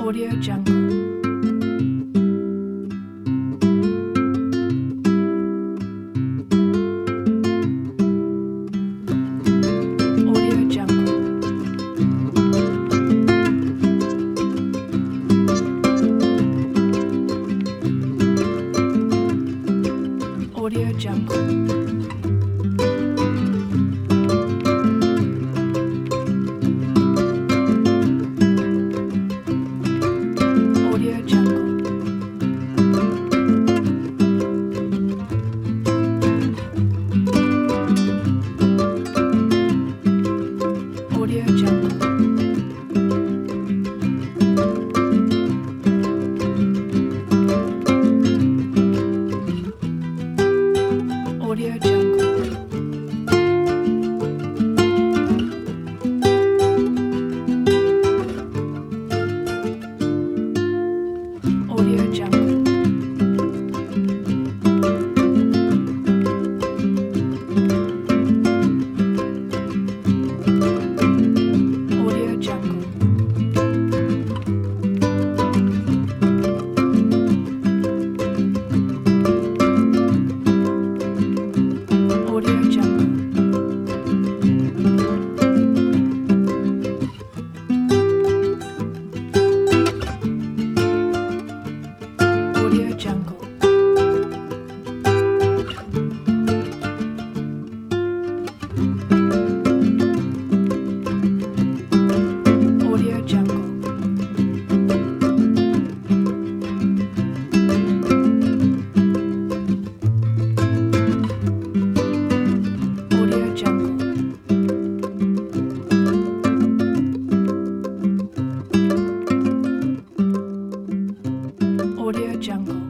Audio Jungle. Audio Jungle. Audio Jungle. Audio Jungle. Audio Jungle. Audio Jungle. Audio Jungle. Audio Jungle. Audio Jungle. Audio Jungle. Audio Jungle. Audio Jungle. Audio Jungle.